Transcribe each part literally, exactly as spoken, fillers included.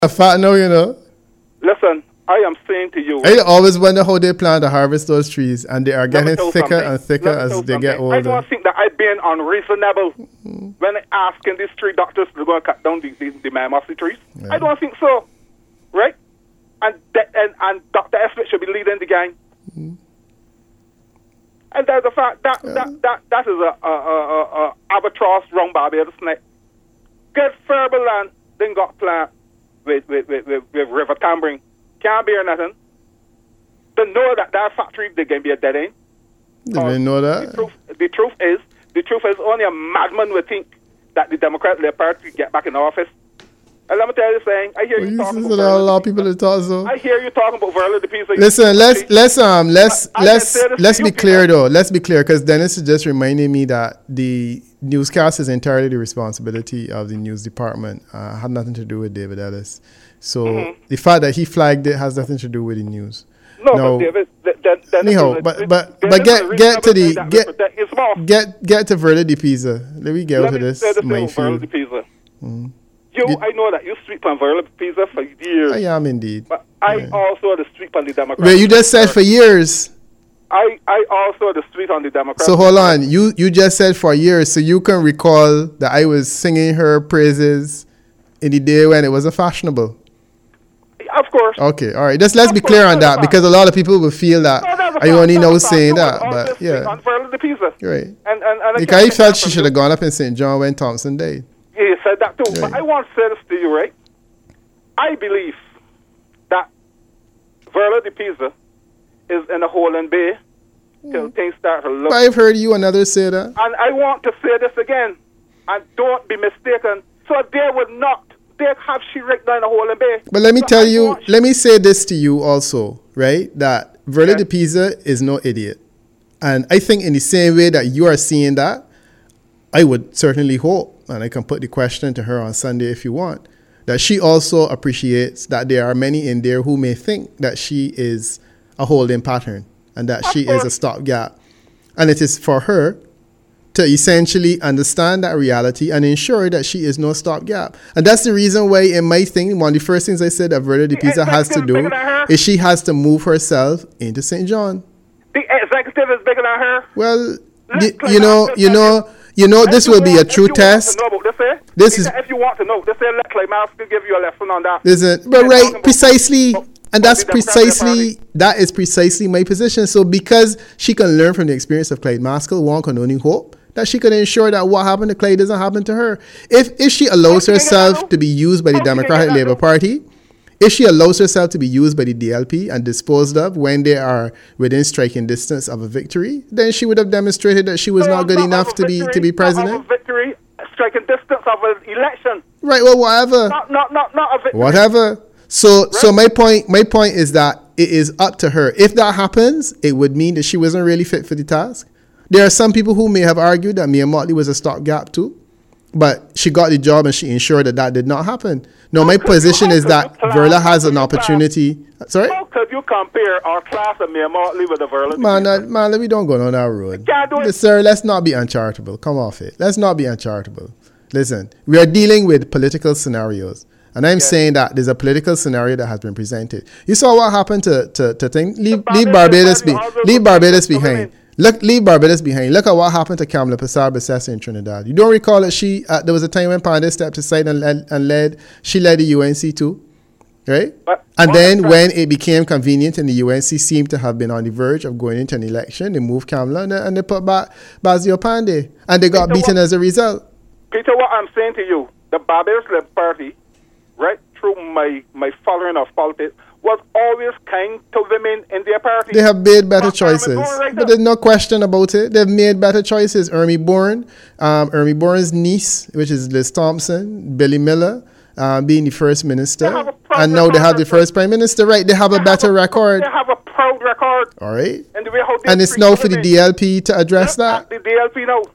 A fact now, you know. Listen, I am saying to you. I always wonder how they plan to harvest those trees, and they are getting thicker something. and thicker as they something. get older. I don't think that I've been unreasonable mm-hmm. when asking these tree doctors to go and cut down the, the, the mammoth trees. Yeah. I don't think so. Right? And de- and, and Doctor Esmith should be leading the gang. Mm-hmm. And that's the fact that yeah. that, that that is a, a, a, a albatross round Barbados neck. Get further land, then got plant with with, with, with with River Tambering. Can't bear nothing. To know that that factory they can be a dead end. They didn't know that. The truth, the truth is, the truth is only a madman would think that the Democratic Party get back in office. And let me tell you saying, I hear well, you talking about a lot of people that talk so. I hear you talking about Verla de Pisa. Listen, let's let's um let's I, let's I let's be clear though. Let's be clear because Dennis is just reminding me that the newscast is entirely the responsibility of the news department. Uh, had nothing to do with David Ellis. So mm-hmm. the fact that he flagged it has nothing to do with the news. No, no but David, that, that, that anyhow, but but, but, but get get to the get get get to Verla de Pisa. Let me get Let to me this minefield. Verla de Pisa. Mm-hmm. You, you, I know that you street on Verla de Pisa for years. I am indeed. But I yeah. also the street on the Democrats. Well, you just said for years. I, I also the street on the Democrats. So hold on, you you just said for years, so you can recall that I was singing her praises in the day when it wasn't fashionable. Of course. Okay, all right. Just let's of be clear on that because a lot of people will feel that no, I only know saying that, but yeah. On Verla de Pisa. Right. And and, and because I felt she should have gone up in Saint John when Thompson died. Yeah, you said that too. Right. But I want to say this to you, right? I believe that Verla de Pisa is in a hole in bay till mm. things start to look. But I've heard you and others say that. And I want to say this again, and don't be mistaken. So they would not, they have she right down a hole in bay. But let me so tell I you, let me say this to you also, right? That Verla yeah. de Pisa is no idiot. And I think in the same way that you are seeing that, I would certainly hope, and I can put the question to her on Sunday if you want, that she also appreciates that there are many in there who may think that she is a holding pattern and that she is a stopgap. And it is for her to essentially understand that reality and ensure that she is no stopgap. And that's the reason why in my thing, one of the first things I said that Verla de Pisa has to do is she has to move herself into Saint John. The executive is bigger than her? Well, the, you know, you know, You know, this will be a true test. This is if you want to know. This is let Clay Master give you a lesson on that. Listen, but right, precisely, and that's precisely that is precisely my position. So because she can learn from the experience of Clyde Maskell, one can only hope that she can ensure that what happened to Clyde doesn't happen to her. If if she allows herself to be used by the Democratic Labour Party, if she allows herself to be used by the D L P and disposed of when they are within striking distance of a victory, then she would have demonstrated that she was no, not good not enough to victory, be to be president. Not of a victory, striking distance of an election. Right. Well, whatever. Not not not, not a victory. Whatever. So right? so my point my point is that it is up to her. If that happens, it would mean that she wasn't really fit for the task. There are some people who may have argued that Mia Mottley was a stopgap too. But she got the job and she ensured that that did not happen. No, my position is that Verla has an opportunity. Sorry? How could you compare our class of Mia Mottley with the Verla? Man, uh, man, we don't go on that road. But, sir, let's not be uncharitable. Come off it. Let's not be uncharitable. Listen, we are dealing with political scenarios. And I'm yes. saying that there's a political scenario that has been presented. You saw what happened to, to, to thing? Leave, leave Barbados, be, leave Barbados behind. Look, leave Barbados behind. Look at what happened to Kamala Persad-Bissessar in Trinidad. You don't recall that she, uh, there was a time when Pandey stepped aside and led, and led, she led the U N C too, right? But and then when it became convenient and the U N C seemed to have been on the verge of going into an election, they moved Kamala and, and they put back Basil Pandey. And they got Peter, beaten what, as a result. Peter, what I'm saying to you, the Barbados Labour Party, right, through my, my following of politics, was always kind to women in their party. They have made better but choices. Right but there's no question about it. They've made better choices. Ermi Bourne, um, Ermi Bourne's niece, which is Liz Thompson, Billy Miller, uh, being the first minister. And now they have the first prime minister. Right, they have they a better have a, record. They have a proud record. All right. And, the way how and it's now for the D L P to address that. The D L P now.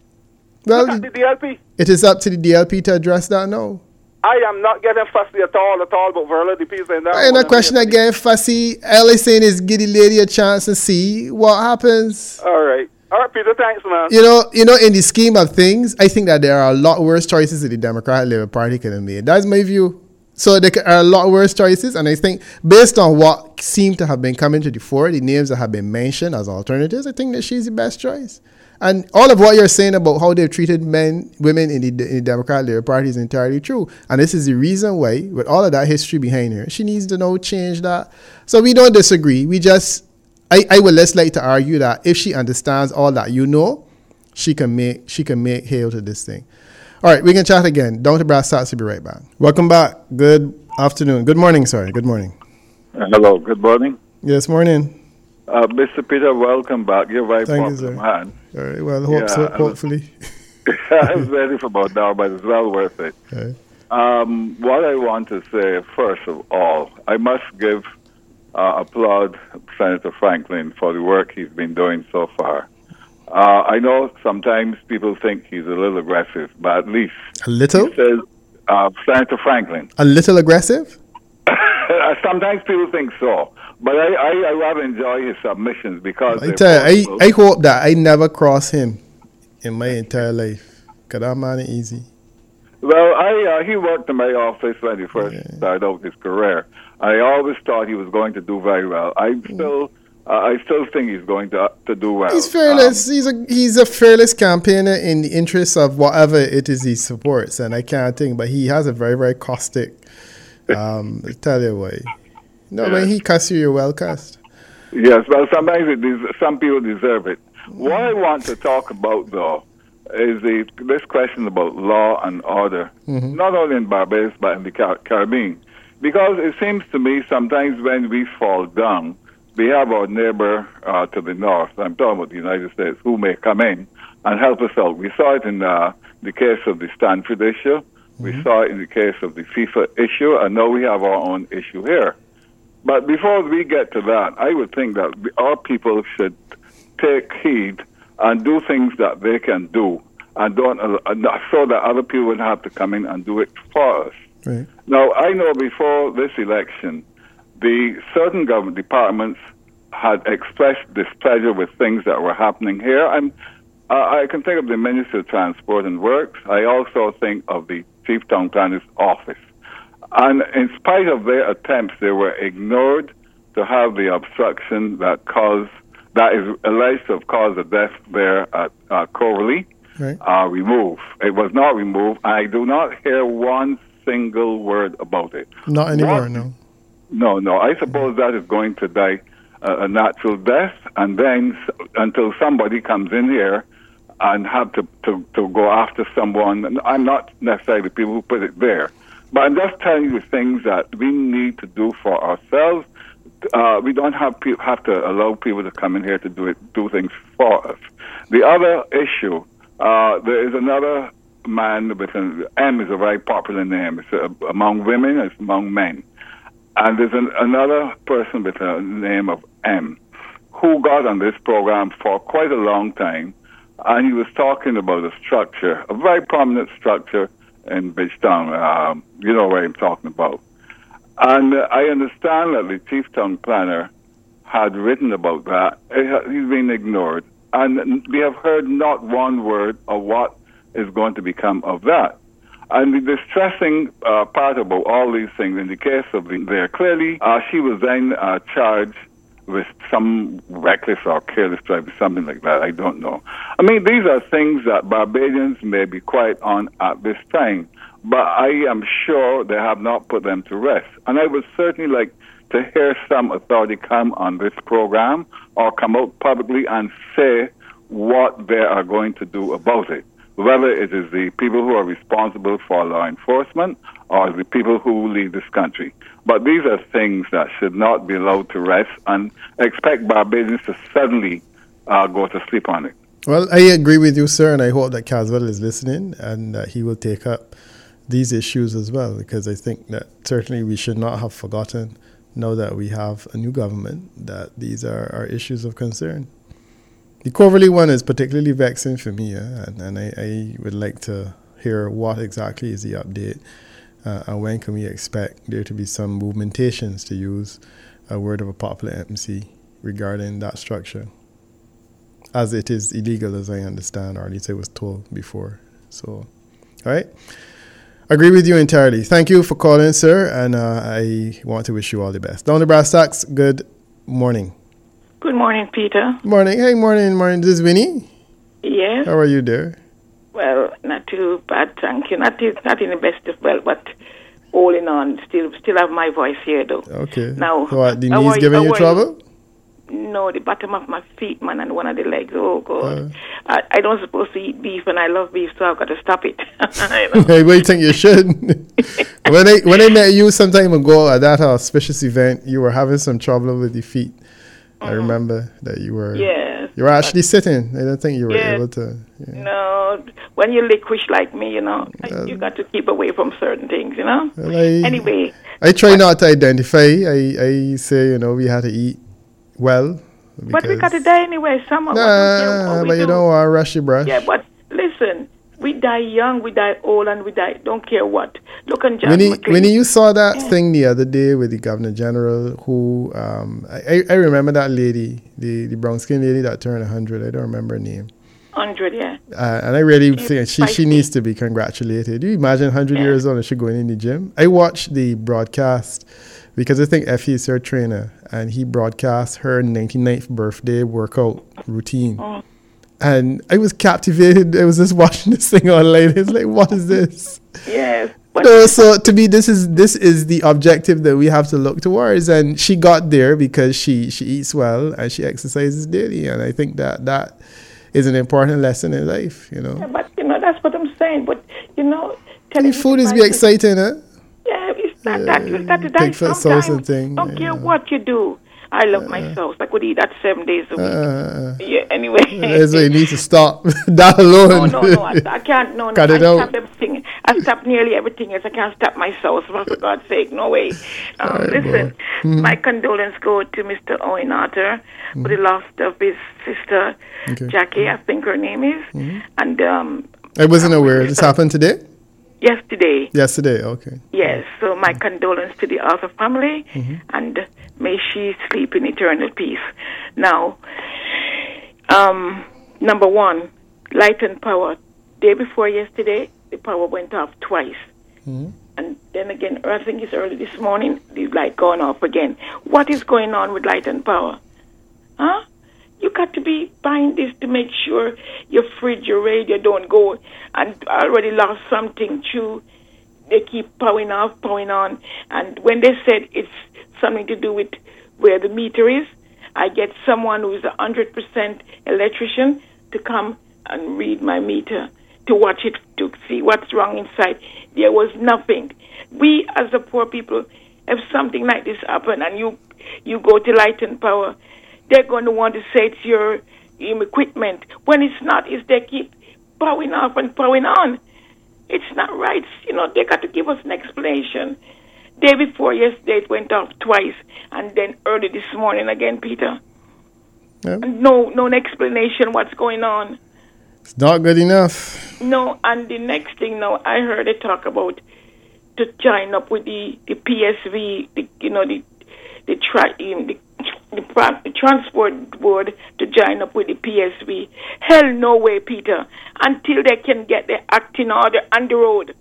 Well, the D L P. It is up to the D L P to address that now. I am not getting fussy at all, at all, but Verla de Pisa and that. I ain't no question of getting fussy. All I'm saying is give the lady a chance and see what happens. All right. All right, Peter, thanks, man. You know, you know, in the scheme of things, I think that there are a lot worse choices that the Democratic Labour Party could have made. That's my view. So there are a lot worse choices, and I think based on what seemed to have been coming to the fore, the names that have been mentioned as alternatives, I think that she's the best choice. And all of what you're saying about how they've treated men, women in the, in the Democratic Labour Party is entirely true. And this is the reason why, with all of that history behind her, she needs to now change that. So we don't disagree. We just, I, I would less like to argue that if she understands all that you know, she can make she can make hay out of this thing. All right, we can chat again. Down to Brass Tacks, we'll be right back. Welcome back. Good afternoon. Good morning, sorry. Good morning. Uh, hello, good morning. Yes, morning. Uh, Mister Peter, welcome back. You're very Thank popular you, sir. man. All right, well, hope yeah, so, hopefully. I was ready for about now, but it's well worth it. Okay. Um, what I want to say, first of all, I must give uh, applaud Senator Franklin for the work he's been doing so far. Uh, I know sometimes people think he's a little aggressive, but at least A little? he says, uh, Senator Franklin. A little aggressive? Sometimes people think so, but I, I, I rather enjoy his submissions because I tell you, I, I hope that I never cross him in my entire life, because that man is easy. Well, I uh, he worked in my office when he first Yeah. started out his career. I always thought he was going to do very well. I still, uh, I still think he's going to uh, to do well. He's fearless. Um, he's a he's a fearless campaigner in the interests of whatever it is he supports, and I can't think. But he has a very very caustic. Um, I tell you why. No, Yeah. when he cuss you, you're well cussed. Yes, well, sometimes it des- some people deserve it. What I want to talk about, though, is the this question about law and order, Mhm. not only in Barbados but in the Car- Caribbean, because it seems to me sometimes when we fall down, we have our neighbor uh, to the north. I'm talking about the United States, who may come in and help us out. We saw it in uh, the case of the Stanford issue. We saw it in the case of the FIFA issue, and now we have our own issue here. But before we get to that, I would think that our people should take heed and do things that they can do, and don't uh, so that other people would have to come in and do it for us. Right. Now, I know before this election, the certain government departments had expressed displeasure with things that were happening here, and uh, I can think of the Ministry of Transport and Works. I also think of the Chief Town Planner's office. And in spite of their attempts, they were ignored to have the obstruction that caused, that is alleged to have caused the death there at uh, Coverley, Right. uh, removed. It was not removed. I do not hear one single word about it. Not anymore, What- no. No, no. I suppose that is going to die uh, a natural death, and then s- until somebody comes in here and have to, to, to go after someone. And I'm not necessarily the people who put it there, but I'm just telling you things that we need to do for ourselves. Uh, we don't have pe- have to allow people to come in here to do it, do things for us. The other issue, uh, there is another man with an M is a very popular name. It's uh, among women, it's among men. And there's an, another person with a name of M who got on this program for quite a long time, and he was talking about a structure, a very prominent structure in Bridgetown. Um, you know what I'm talking about. And uh, I understand that the Chief Town Planner had written about that. It ha- he's been ignored, and we have heard not one word of what is going to become of that. And the distressing uh, part about all these things, in the case of the, there, clearly uh, she was then uh, charged with some reckless or careless driving, something like that. I don't know. I mean, these are things that Barbadians may be quiet on at this time, but I am sure they have not put them to rest. And I would certainly like to hear some authority come on this program or come out publicly and say what they are going to do about it, whether it is the people who are responsible for law enforcement or the people who lead this country. But these are things that should not be allowed to rest and expect Barbadians to suddenly uh, go to sleep on it. Well, I agree with you, sir, and I hope that Caswell is listening and that he will take up these issues as well, because I think that certainly we should not have forgotten, now that we have a new government, that these are, are issues of concern. The Coverley one is particularly vexing for me, yeah? and, and I, I would like to hear what exactly is the update, uh, and when can we expect there to be some movementations, to use a word of a popular M C, regarding that structure, as it is illegal, as I understand, or at least I was told before. So, all right. All Agree with you entirely. Thank you for calling, sir, and uh, I want to wish you all the best. Down the brass tacks, good morning. Good morning, Peter. Morning. Hey, morning, morning. This is Winnie. Yes. How are you, dear? Well, not too bad, thank you. Not too, not in the best of well, but all in all, still still have my voice here, though. Okay. Now, what, the knees giving you trouble? No, the bottom of my feet, man, and one of the legs. Oh, God. Uh, I, I don't supposed to eat beef, and I love beef, so I've got to stop it. Hey, what do you think you should? when I when I met you some time ago at that auspicious event, you were having some trouble with your feet. Mm-hmm. I remember that you were yes, you were actually sitting. I don't think you were yes, able to. Yeah. No, when you're liquish like me, you know, uh, you got to keep away from certain things, you know. Well, I, anyway. I try not to identify. I, I say, you know, we had to eat well. But we got to die anyway. Some of nah, what but you do. don't want to rush your brush. Yeah, but listen, we die young, we die old, and we die don't care what. Look on John Winnie, McLean. Winnie, you saw that yeah. thing the other day with the Governor General who, um, I, I remember that lady, the, the brown skin lady that turned one hundred. I don't remember her name. one hundred, yeah. Uh, and I really She's think she, she needs to be congratulated. Do you imagine one hundred yeah. years old and she going in the gym? I watched the broadcast because I think Effie is her trainer, and he broadcast her ninety-ninth birthday workout routine. Oh. And I was captivated. I was just watching this thing online. It's like, what is this? Yes. No, so to me, this is this is the objective that we have to look towards. And she got there because she, she eats well and she exercises daily. And I think that that is an important lesson in life, you know. Yeah, but, you know, that's what I'm saying. But, you know... The food is be exciting, huh? Yeah, it's not that. It's got to die sometimes. Thing, don't yeah. care what you do. I love uh, my sauce. I could eat that seven days a week. Uh, yeah, anyway. That's why you need to stop. That alone. No, no, no. I, I can't. No, no. Cut I it out. Stop everything. I stop nearly everything else. I can't stop my sauce. For God's sake, no way. Um, right, listen, mm-hmm. my condolences go to Mister Owen Arthur mm-hmm. for the loss of his sister, okay. Jackie, I think her name is. Mm-hmm. And um, I wasn't um, aware. This happened today? Yesterday. Yesterday, okay. Yes, so my condolences to the Arthur family, mm-hmm. and may she sleep in eternal peace. Now, um, number one, light and power. Day before yesterday, the power went off twice. Mm-hmm. And then again, I think it's early this morning, the light gone off again. What is going on with light and power? Huh? You got to be buying this to make sure your fridge, your radio don't go and already lost something too. They keep powering off, powering on. And when they said it's something to do with where the meter is, I get someone who is a one hundred percent electrician to come and read my meter, to watch it, to see what's wrong inside. There was nothing. We, as the poor people, if something like this happen and you, you go to Light and Power, they're going to want to say it's your um, equipment. When it's not, it's they keep powering off and powering on. It's not right. You know, they got to give us an explanation. Day before yesterday, it went off twice, and then early this morning again, Peter. Yep. No, no explanation what's going on. It's not good enough. No, and the next thing now, I heard they talk about to join up with the, the P S V, the, you know, the the, tra- the The, the transport board to join up with the P S V. Hell no way, Peter. Until they can get their act in order on the road.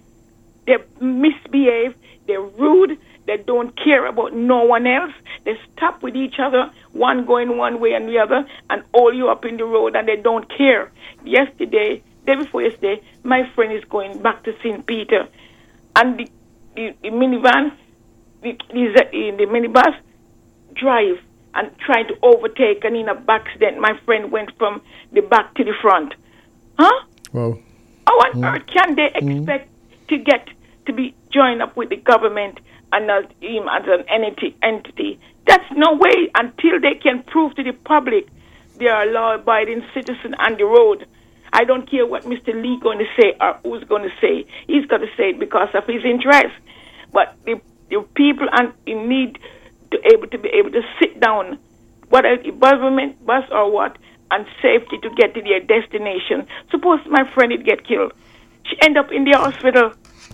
They misbehave, they're rude, they don't care about no one else. They stop with each other, one going one way and the other, and all you up in the road, and they don't care. Yesterday, day before yesterday, my friend is going back to Saint Peter, and the, the, the minivan, the, the, the minibus, drive and trying to overtake, and in a back accident, my friend went from the back to the front. Huh? Wow. How on mm. earth can they expect mm. to get to be joined up with the government and not him as an entity, entity? That's no way until they can prove to the public they are a law-abiding citizen on the road. I don't care what Mister Lee going to say or who's going to say. He's got to say it because of his interest. But the, the people in need to able to be able to sit down, whether it's government, bus or what, and safety to get to their destination. Suppose my friend did get killed. She end up in the hospital.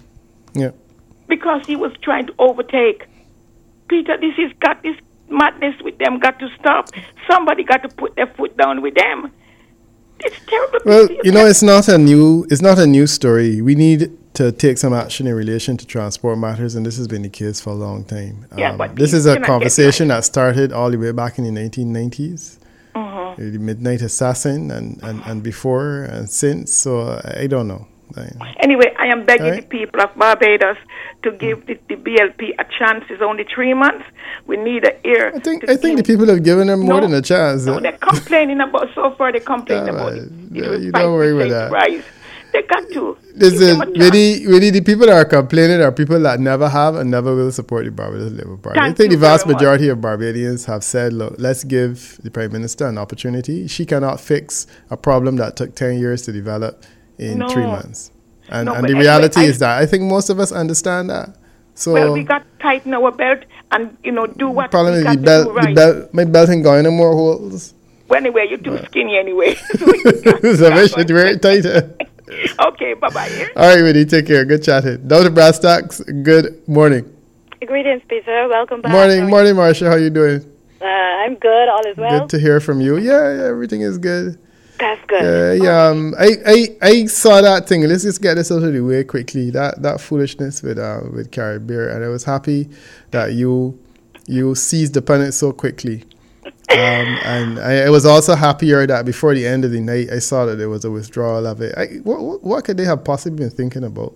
Yeah. Because he was trying to overtake. Peter, this is got this madness with them got to stop. Somebody got to put their foot down with them. It's terrible. Well, you know, it's not a new it's not a new story. We need to take some action in relation to transport matters, and this has been the case for a long time. Yeah, um, but this is a conversation that started all the way back in the nineteen nineties, mm-hmm. the Midnight Assassin, and, and, and before and since. So I don't know. Anyway, I am begging right. the people of Barbados to give the, the B L P a chance. It's only three months. We need an ear. I think I think the people have given them more no, than a chance. No, eh? they're complaining about so far. They're complaining yeah, about it. Yeah, you don't worry with that. Rise. They got to. Listen, really, really, the people that are complaining are people that never have and never will support the Barbados Labour Party. Thank I think the vast majority much. of Barbadians have said, look, let's give the Prime Minister an opportunity. She cannot fix a problem that took ten years to develop in no. three months. And, no, and the anyway, reality I, is that I think most of us understand that. So well, we got to tighten our belt and, you know, do what problem we is got the belt, to do right. the belt, my belt ain't going no more holes. Well, anyway, you're too skinny anyway. So I should wear it tighter. Okay, bye-bye. All right, Winnie, take care. Good chatting. Doctor Brastax, good morning. Greetings, Peter. Welcome back. Morning, morning, Marcia. How you doing? Uh, I'm good. All is well. Good to hear from you. Yeah, yeah everything is good. That's good. Uh, yeah, um, I, I, I saw that thing. Let's just get this out of the way quickly. That that foolishness with uh, with Carib Beer, and I was happy that you you seized upon it so quickly. Um, and I, I was also happier that before the end of the night, I saw that there was a withdrawal of it. I, what, what could they have possibly been thinking about?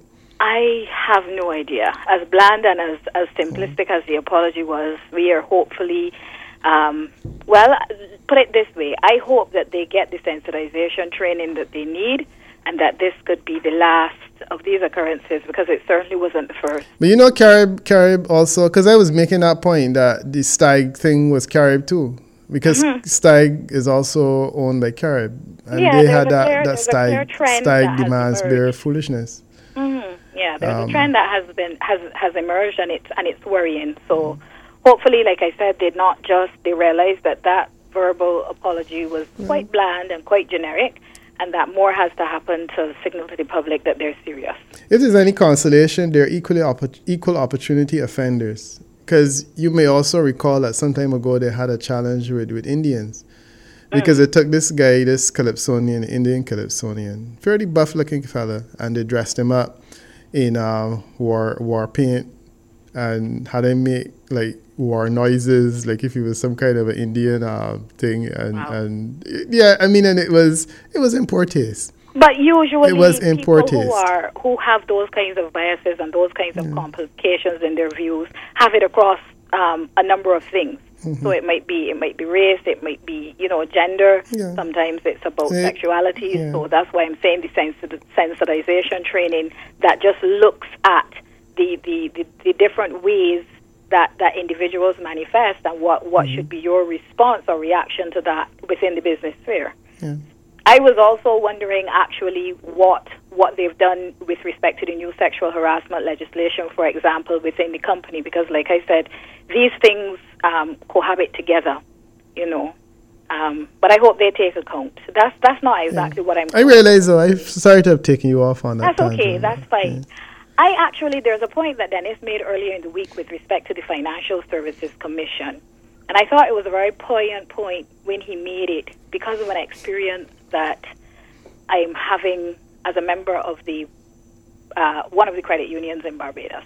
I have no idea. As bland and as, as simplistic as the apology was, we are hopefully, um, well, put it this way, I hope that they get the sensitization training that they need and that this could be the last of these occurrences because it certainly wasn't the first. But you know, Carib, Carib also, because I was making that point that the Stag thing was Carib too. Because mm-hmm. Stag is also owned by Carib. And yeah, they had that, clear, that Stag, Stag demands beer foolishness. Mm-hmm. Yeah, there's um, a trend that has been has has emerged and it's and it's worrying. So mm-hmm. hopefully, like I said, they not just they realized that that verbal apology was mm-hmm. quite bland and quite generic, and that more has to happen to signal to the public that they're serious. If there's any consolation, they're equally opp- equal opportunity offenders. Because you may also recall that some time ago they had a challenge with, with Indians. Because mm. it took this guy, this Calypsonian, Indian Calypsonian, fairly buff-looking fella, and they dressed him up in uh, war war paint and had him make like war noises, like if he was some kind of an Indian uh, thing. And, wow. and yeah, I mean, and it was it was in poor taste. But usually, it was in people poor who are who have those kinds of biases and those kinds of yeah. complications in their views have it across um, a number of things. Mm-hmm. So it might be it might be race, it might be you know gender. Yeah. Sometimes it's about it, sexuality. Yeah. So that's why I'm saying the sensit- sensitization training that just looks at the the, the, the different ways that, that individuals manifest and what, what mm-hmm. should be your response or reaction to that within the business sphere. Yeah. I was also wondering actually what what they've done with respect to the new sexual harassment legislation, for example, within the company, because like I said, these things um, cohabit together, you know. Um, but I hope they take account. That's that's not exactly yeah. what I'm I realize, though, I'm sorry to have taken you off on that. That's okay, that's fine. Yeah. I actually, there's a point that Dennis made earlier in the week with respect to the Financial Services Commission. And I thought it was a very poignant point when he made it because of an experience that I'm having as a member of the uh, one of the credit unions in Barbados.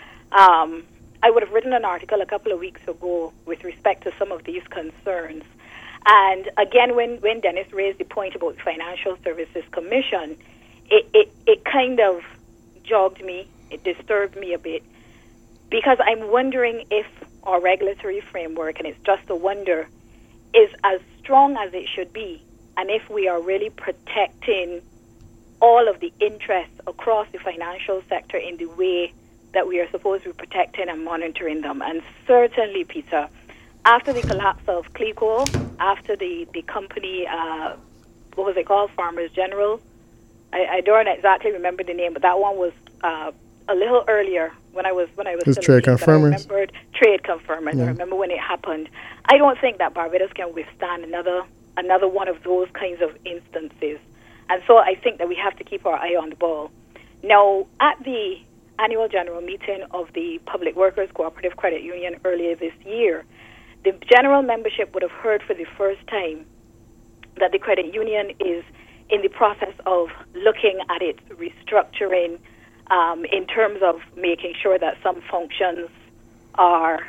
Um, I would have written an article a couple of weeks ago with respect to some of these concerns. And again, when, when Dennis raised the point about the Financial Services Commission, it, it, it kind of jogged me, it disturbed me a bit, because I'm wondering if our regulatory framework, and it's just a wonder, is as strong as it should be, and if we are really protecting all of the interests across the financial sector in the way that we are supposed to be protecting and monitoring them. And certainly, Peter, after the collapse of CLECO, after the, the company, uh, what was it called, Farmers General, I, I don't exactly remember the name, but that one was uh, a little earlier when I was when I was still Trade Confirmers. I remembered Trade Confirmers. Yeah. I remember when it happened. I don't think that Barbados can withstand another another one of those kinds of instances. And so I think that we have to keep our eye on the ball. Now, at the annual general meeting of the Public Workers Cooperative Credit Union earlier this year, the general membership would have heard for the first time that the credit union is in the process of looking at its restructuring um, in terms of making sure that some functions are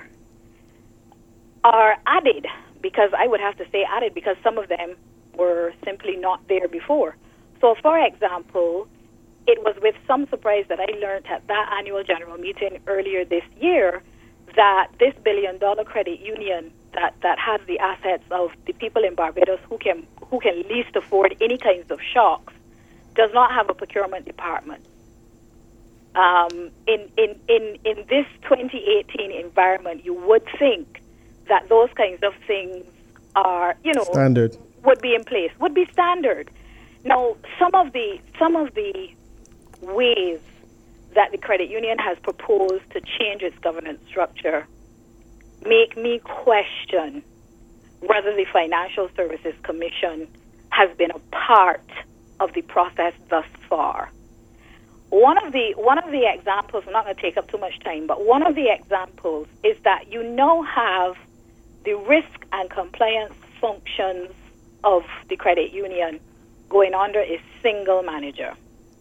are added, because I would have to say added because some of them were simply not there before. So, for example, it was with some surprise that I learned at that annual general meeting earlier this year that this billion-dollar credit union that, that has the assets of the people in Barbados who can who can least afford any kinds of shocks does not have a procurement department. Um, in, in, in, in this twenty eighteen environment, you would think that those kinds of things are, you know, standard. would be in place, would be standard. Now, some of the some of the ways that the credit union has proposed to change its governance structure make me question whether the Financial Services Commission has been a part of the process thus far. One of the one of the examples, I'm not going to take up too much time, but one of the examples is that you now have the risk and compliance functions of the credit union going under a single manager.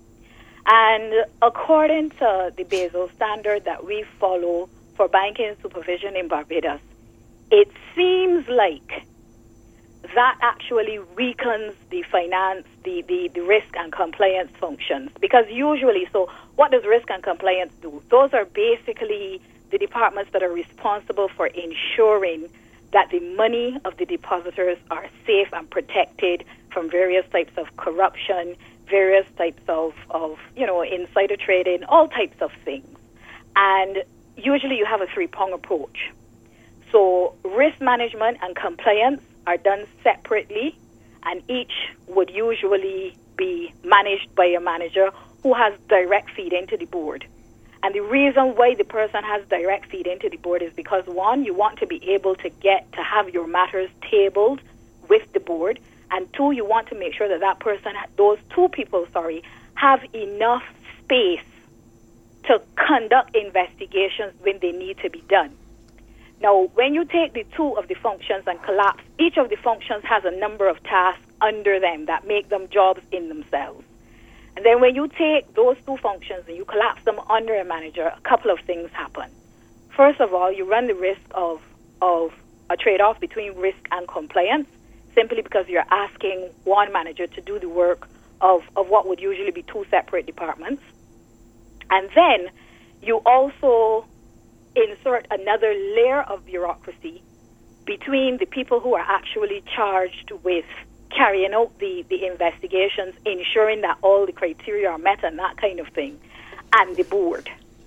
And according to the Basel standard that we follow for banking supervision in Barbados, it seems like that actually weakens the finance, the, the, the risk and compliance functions. Because usually, so what does risk and compliance do? Those are basically the departments that are responsible for ensuring that the money of the depositors are safe and protected from various types of corruption, various types of, of, you know, insider trading, all types of things. And usually you have a three-prong approach. So risk management and compliance are done separately, and each would usually be managed by a manager who has direct feed into the board. And the reason why the person has direct feed into the board is because, one, you want to be able to get to have your matters tabled with the board, and two, you want to make sure that that person, those two people, sorry, have enough space to conduct investigations when they need to be done. Now, when you take the two of the functions and collapse, each of the functions has a number of tasks under them that make them jobs in themselves. And then when you take those two functions and you collapse them under a manager, a couple of things happen. First of all, you run the risk of, of a trade-off between risk and compliance, simply because you're asking one manager to do the work of, of what would usually be two separate departments. And then you also insert another layer of bureaucracy between the people who are actually charged with carrying out the, the investigations, ensuring that all the criteria are met and that kind of thing, and the board.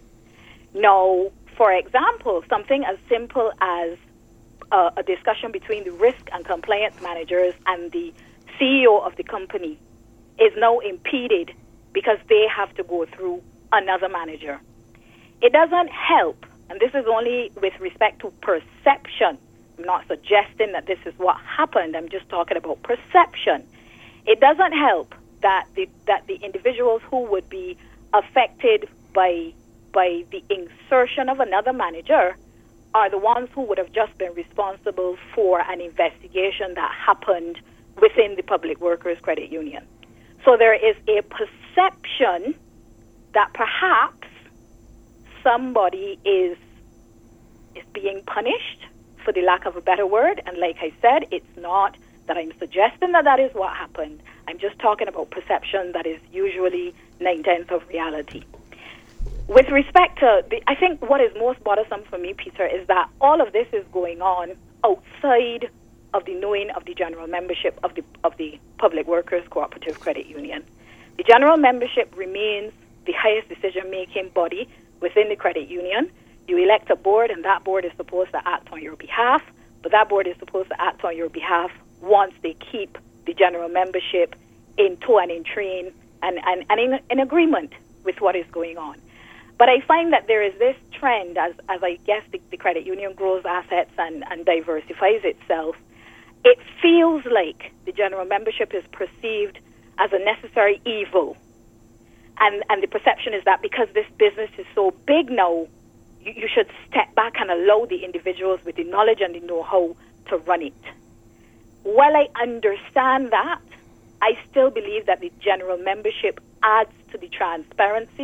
Now, for example, something as simple as uh, a discussion between the risk and compliance managers and the C E O of the company is now impeded because they have to go through another manager. It doesn't help, and this is only with respect to perception. I'm not suggesting that this is what happened. I'm just talking about perception. It doesn't help that the that the individuals who would be affected by by the insertion of another manager are the ones who would have just been responsible for an investigation that happened within the Public Workers Credit Union. So there is a perception that perhaps somebody is is being punished, for the lack of a better word. And like I said, it's not that I'm suggesting that that is what happened. I'm just talking about perception that is usually nine-tenths of reality. With respect to, the, I think what is most bothersome for me, Peter, is that all of this is going on outside of the knowing of the general membership of the of the Public Workers Cooperative Credit Union. The general membership remains the highest decision-making body within the credit union. You elect a board, and that board is supposed to act on your behalf, but that board is supposed to act on your behalf once they keep the general membership in tow and in train and, and, and in, in agreement with what is going on. But I find that there is this trend, as, as I guess the, the credit union grows assets and, and diversifies itself, it feels like the general membership is perceived as a necessary evil. And, and the perception is that because this business is so big now, you, you should step back and allow the individuals with the knowledge and the know-how to run it. While I understand that, I still believe that the general membership adds to the transparency,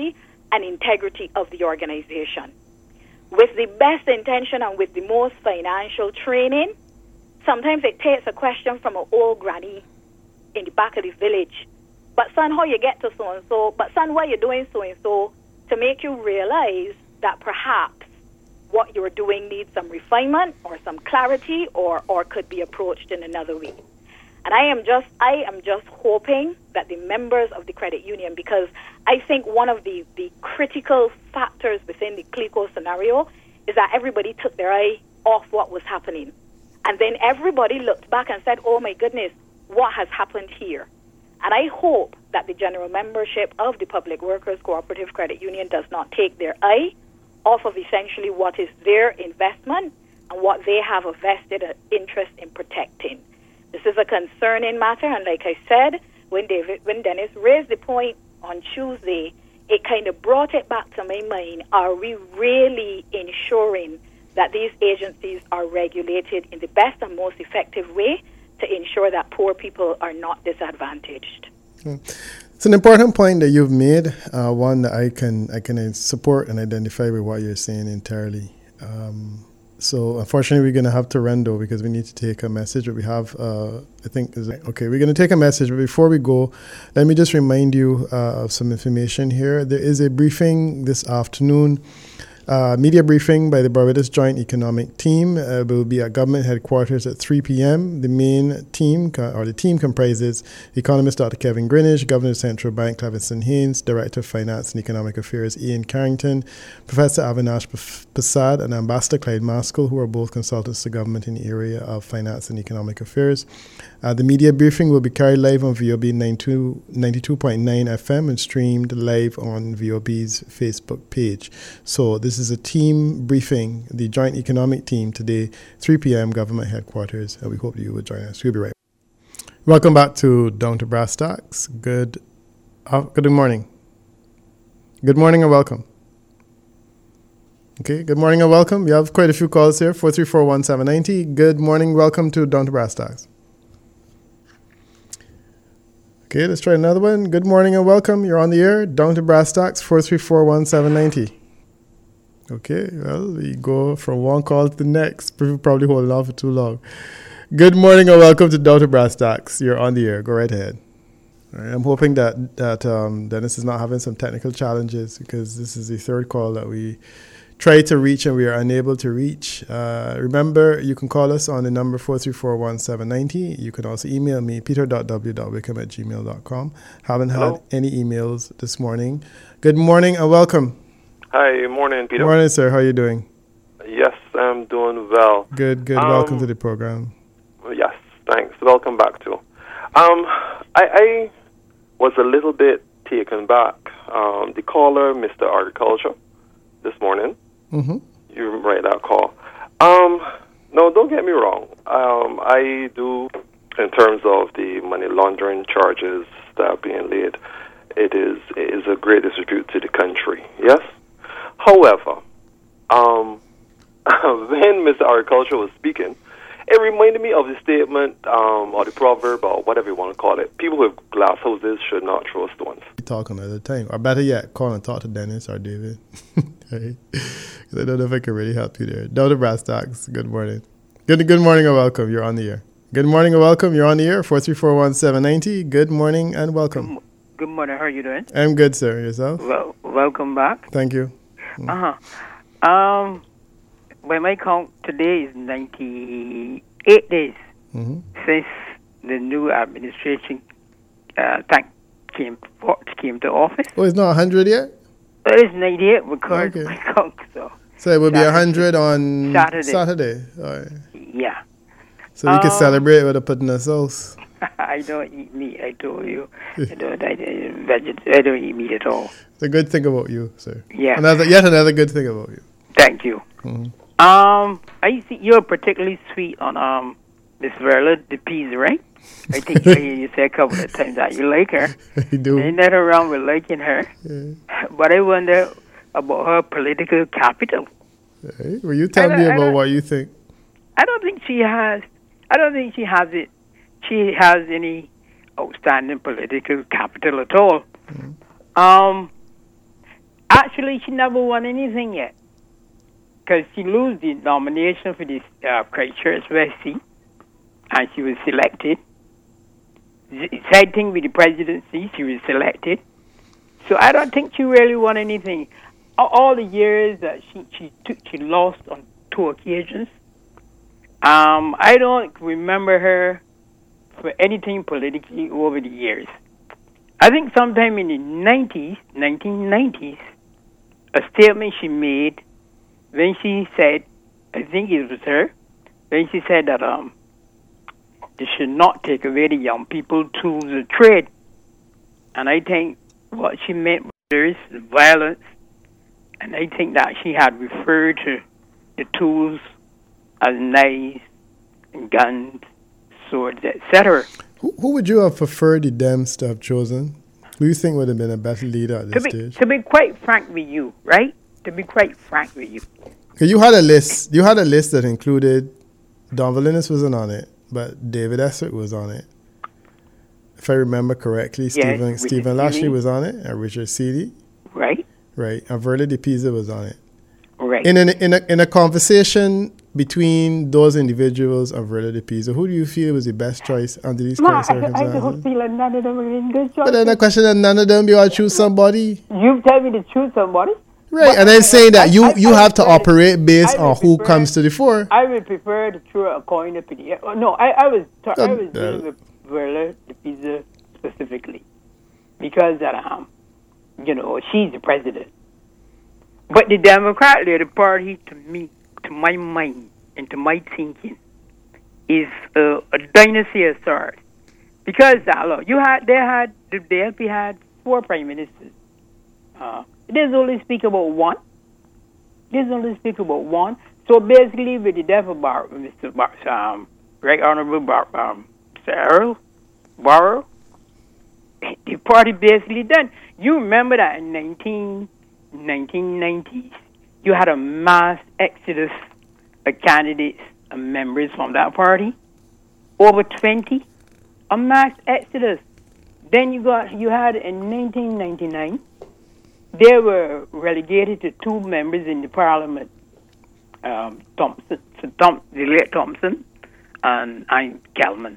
and integrity of the organization. With the best intention and with the most financial training, sometimes it takes a question from an old granny in the back of the village. But son, how you get to so-and-so? But son, why you doing so-and-so? To make you realize that perhaps what you're doing needs some refinement or some clarity or, or could be approached in another way. And I am just I am just hoping that the members of the credit union, because I think one of the, the critical factors within the CLICO scenario is that everybody took their eye off what was happening. And then everybody looked back and said, oh my goodness, what has happened here? And I hope that the general membership of the Public Workers Cooperative Credit Union does not take their eye off of essentially what is their investment and what they have a vested interest in protecting. This is a concerning matter, and like I said, when David, when Dennis raised the point on Tuesday, it kind of brought it back to my mind. Are we really ensuring that these agencies are regulated in the best and most effective way to ensure that poor people are not disadvantaged? It's an important point that you've made, uh, one that I can I can support and identify with what you're saying entirely. Um, so unfortunately, we're going to have to run though because we need to take a message. But we have, uh, I think, is it, okay, we're going to take a message. But before we go, let me just remind you uh, of some information here. There is a briefing this afternoon. Uh, media briefing by the Barbados Joint Economic Team uh, will be at government headquarters at three p.m. The main team, co- or the team comprises economist Doctor Kevin Greenidge, Governor of Central Bank Clevenson Haynes, Director of Finance and Economic Affairs Ian Carrington, Professor Avinash Prasad, and Ambassador Clyde Maskell, who are both consultants to government in the area of finance and economic affairs. Uh, the media briefing will be carried live on V O B ninety-two point nine F M and streamed live on V O B's Facebook page. So this is a team briefing, the Joint Economic Team today, three p.m. government headquarters, and we hope you will join us. We'll be right back. Welcome back to Down to Brass Tacks. Good, uh, good morning. Good morning and welcome. Okay, good morning and welcome. We have quite a few calls here, four three four one seven nine zero. Good morning, welcome to Down to Brass Tacks. Okay, let's try another one. Good morning and welcome. You're on the air. Down to Brass Tacks, four three four one seven nine zero. Okay, well, we go from one call to the next. We're probably holding on for too long. Good morning and welcome to Down to Brass Tacks. You're on the air. Go right ahead. All right, I'm hoping that, that um, Dennis is not having some technical challenges because this is the third call that we try to reach and we are unable to reach. Uh, remember, you can call us on the number four three four one seven nine zero. You can also email me, peter dot w dot wickham at gmail dot com. Haven't Hello. had any emails this morning. Good morning and welcome. Hi, morning, Peter. Morning, sir. How are you doing? Yes, I'm doing well. Good, good. Um, welcome to the program. Yes, thanks. Welcome back, too. Um, I, I was a little bit taken back. Um, the caller, Mister Agriculture, this morning. Mm-hmm. You write that call. Um, no, don't get me wrong. Um, I do, in terms of the money laundering charges that are being laid, it is it is a great disrepute to the country. Yes. However, um, when Mister Agriculture was speaking, it reminded me of the statement um, or the proverb or whatever you want to call it. People with glass houses should not throw stones. Talk another time. Or better yet, call and talk to Dennis or David. Right? I don't know if I can really help you there. Down to Brass Tacks. Good morning. Good good morning and welcome. You're on the air. Good morning and welcome. You're on the air. four three four one seven nine zero. Good morning and welcome. Good, good morning. How are you doing? I'm good, sir. Yourself? Well, welcome back. Thank you. Mm. Uh-huh. Um, by my count, today is ninety-eight days mm-hmm. since the new administration uh, thank, came came to office. Oh, it's not one hundred yet? It is ninety-eight because okay. my count, so. So it will be one hundred on Saturday. Saturday. All right. Yeah. So we um, can celebrate with a put in the sauce. I don't eat meat, I told you. I don't, I, I, I don't eat meat at all. It's a good thing about you, sir. Yeah. Another, yet another good thing about you. Thank you. Mm-hmm. Um, I see you're particularly sweet on um Miss Verla, the peas, right? I think I hear you say a couple of times that you like her. I do. Ain't nothing wrong with liking her. Yeah. But I wonder about her political capital. Hey, well, you tell me about what you think. I don't think she has. I don't think she has it. She has any outstanding political capital at all. Mm-hmm. Um, Actually, she never won anything yet. Because she lost the nomination for this uh, Christchurch West seat, and she was selected. Same thing with the presidency, she was selected. So I don't think she really won anything. All the years that she she took, she lost on two occasions. Um, I don't remember her for anything politically over the years. I think sometime in the nineties, nineteen nineties, a statement she made when she said, I think it was her, when she said that um they should not take away the young people tools of trade. And I think what she meant was there is violence. And I think that she had referred to the tools as knives and guns, swords, et cetera. Who, who would you have preferred the Dems to have chosen? Who do you think would have been a better leader at this to be, stage? To be quite frank with you, right? To be quite frank with you. You had a list. You had a list that included Don Valinis wasn't on it, but David Estwick was on it. If I remember correctly, yes, Stephen Stephen Lashley Seeley. was on it, and Richard Seeley. Right. Right, and Verla de Pisa was on it. Right. In, an, in, a, in a conversation between those individuals and Verla de Pisa, who do you feel was the best choice under these No, current I, I circumstances? don't feel like none of them are in good choice. But then the question is, none of them, you all choose somebody. You tell me to choose somebody. Right, But and then I- saying that I- you, I- you I have to prefer- operate based I on would who prefer- comes to the fore. I would prefer to throw a coin up in the air. Oh, no, I, I was ta- I was Uh, dealing with Verla de Pisa specifically because that um, you know, she's the president. But the Democrat Labour Party, to me, to my mind, and to my thinking, is uh, a dynasty of sorts. Because uh, look, you had they had the D L P had four prime ministers. Uh, there's only speak about one. There's only speak about one. So basically, with the death of Bar- Mister Bar- um, Right Honorable Bar- um, Sir Earl Barrow, the party basically done. You remember that in nineteen nineties, you had a mass exodus of candidates and members from that party. Over twenty, a mass exodus. Then you got you had in nineteen ninety-nine, they were relegated to two members in the parliament, um, Thompson, Tom, the late Thompson, and I'm Kelman.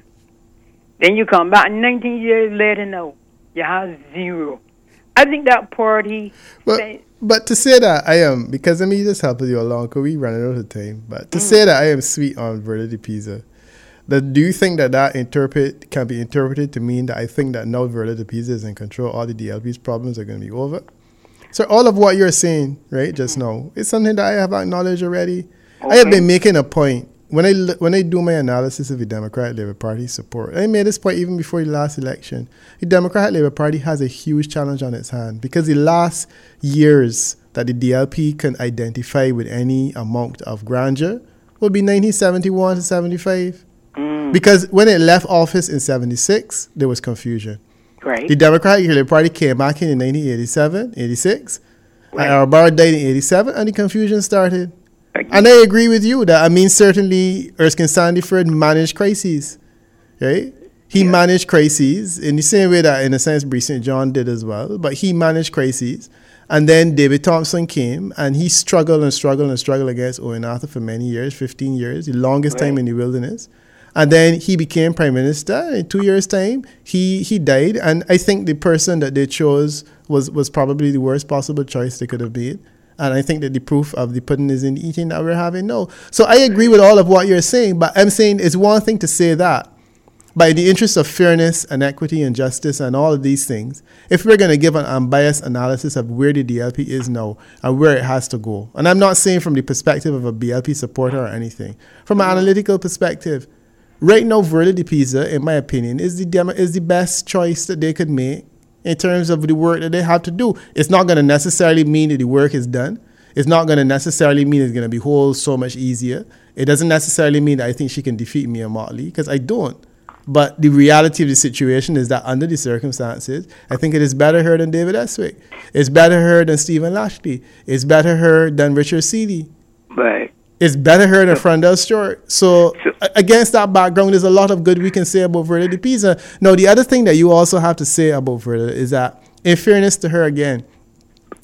Then you come back nineteen years later now, you have zero. I think that party. But, but to say that I am, because let me just help you along, because we running out of time. But to mm. say that I am sweet on Verla de Pisa, that do you think that that interpret can be interpreted to mean that I think that now Verla de Pisa is in control, all the D L P's problems are going to be over? So all of what you're saying, right, just now, is something that I have acknowledged already. Okay. I have been making a point. When I, when I do my analysis of the Democratic Labour Party support, I made this point even before the last election. The Democratic Labour Party has a huge challenge on its hand because the last years that the D L P can identify with any amount of grandeur would be nineteen seventy-one to seventy-five. Mm. Because when it left office in seventy-six, there was confusion. Right. The Democratic Labour Party came back in in nineteen eighty-seven, eighty-six. Right. And Barrow died in eighty-seven, and the confusion started. And I agree with you that, I mean, certainly Erskine Sandiford managed crises, right? He yeah. managed crises in the same way that, in a sense, Bree Saint John did as well. But he managed crises. And then David Thompson came, and he struggled and struggled and struggled against Owen Arthur for many years, fifteen years, the longest right. time in the wilderness. And then he became prime minister. In two years' time, he, he died. And I think the person that they chose was, was probably the worst possible choice they could have made. And I think that the proof of the pudding is in the eating that we're having now. So I agree with all of what you're saying, but I'm saying it's one thing to say that. But in the interest of fairness and equity and justice and all of these things, if we're going to give an unbiased analysis of where the D L P is now and where it has to go, and I'm not saying from the perspective of a B L P supporter or anything, from an analytical perspective, right now Verla de Pisa, in my opinion, is the demo, is the best choice that they could make in terms of the work that they have to do. It's not going to necessarily mean that the work is done. It's not going to necessarily mean it's going to be whole so much easier. It doesn't necessarily mean that I think she can defeat Mia Mottley, because I don't. But the reality of the situation is that under the circumstances, I think it is better her than David Estwick. It's better her than Stephen Lashley. It's better her than Richard Seeley. Right. It's better her than Frandell Stewart. So, so against that background, there's a lot of good we can say about Verla de Pisa. Now, the other thing that you also have to say about Verla is that, in fairness to her again,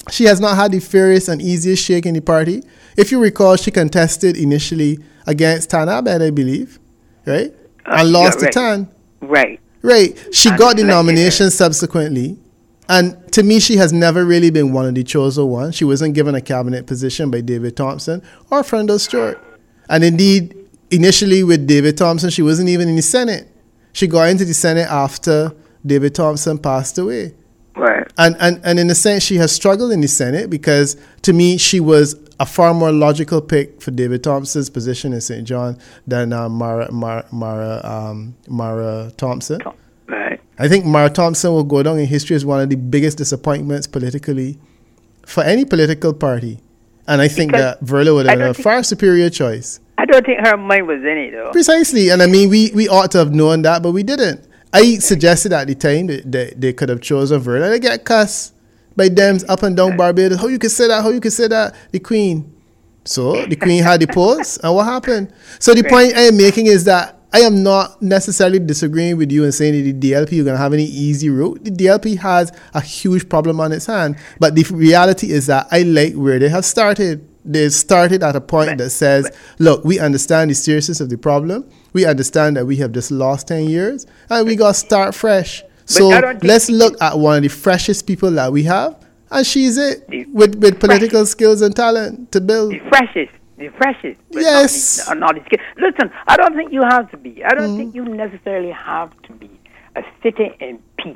she has not had the fairest and easiest shake in the party. If you recall, she contested initially against Tana Ben, I believe, right? Uh, and lost yeah, right. to Tan. Right. Right. She and got the nomination like subsequently. And to me, she has never really been one of the chosen ones. She wasn't given a cabinet position by David Thompson or Frendo Stewart. And indeed, initially with David Thompson, she wasn't even in the Senate. She got into the Senate after David Thompson passed away. Right. And, and and in a sense, she has struggled in the Senate because, to me, she was a far more logical pick for David Thompson's position in Saint John than uh, Mara, Mara, Mara, um, Mara Thompson. Right. I think Mara Thompson will go down in history as one of the biggest disappointments politically for any political party. And I think because that Verla would have been a far superior choice. I don't think her mind was in it, though. Precisely. And I mean, we, we ought to have known that, but we didn't. I suggested at the time that they, they could have chosen Verla. They get cussed by Dems up and down Barbados. How you could say that? How you could say that? The Queen. So the Queen had the post, and what happened? So the point I am making is that I am not necessarily disagreeing with you and saying that the D L P is going to have any easy route. The D L P has a huge problem on its hand. But the reality is that I like where they have started. They started at a point that says, look, we understand the seriousness of the problem. We understand that we have just lost ten years, and we got to start fresh. So let's look at one of the freshest people that we have, and she's it, with, with political freshest. skills and talent to build. The freshest. The freshest. Yes. Not, not, not Listen, I don't think you have to be. I don't mm. think you necessarily have to be a sitting M P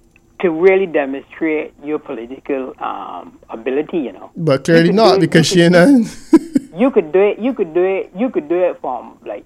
to really demonstrate your political um, ability, you know. But clearly not, it, because she and You could do it, you could do it, you could do it from, like,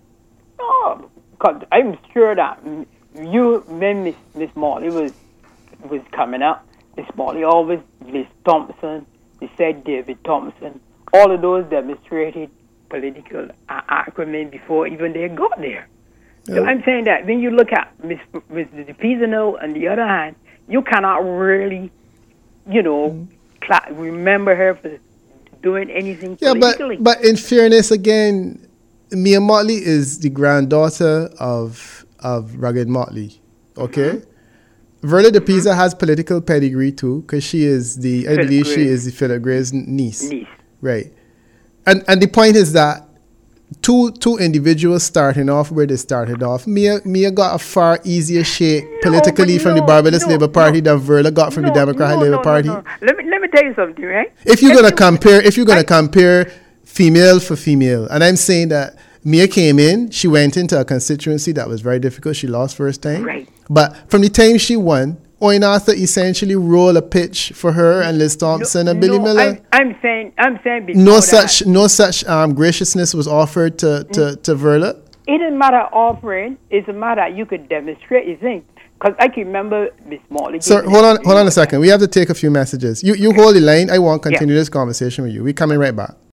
oh, because I'm sure that you, when Miss Miss Morley was, was coming up, Miss Morley always, Liz Thompson, they said David Thompson, all of those demonstrated political uh, acumen before even they got there. Yep. So I'm saying that when you look at Miss Miss Pizano on the other hand, you cannot really, you know, mm. cl- remember her for doing anything yeah, politically. But, but in fairness, again, Mia Motley is the granddaughter of of Rugged Motley, okay? Mm-hmm. Verla de Pisa mm-hmm. has political pedigree too, because she is the, I Philip believe Gray's. she is the Philip Gray's niece. Niece. Right. And and the point is that two two individuals starting off where they started off, Mia Mia got a far easier shake no, politically from no, the Barbados no, Labour Party no, than Verla got from no, the Democratic no, Labour no, Party. No, no. Let me let me tell you something, right? If you're gonna compare if you're gonna compare female for female, and I'm saying that Mia came in, she went into a constituency that was very difficult. She lost first time. Right. But from the time she won, Owen Arthur essentially rolled a pitch for her and Liz Thompson no, and Billy no, Miller. I'm, I'm saying, I'm saying, no such, that, no such um, graciousness was offered to to, mm. to Verla. It doesn't matter offering; it's a matter you could demonstrate. You think? Because I can remember Miss Morley. Sir, hold on, hold on a second. We have to take a few messages. You you hold the line. I want to continue yeah. this conversation with you. We're coming right back.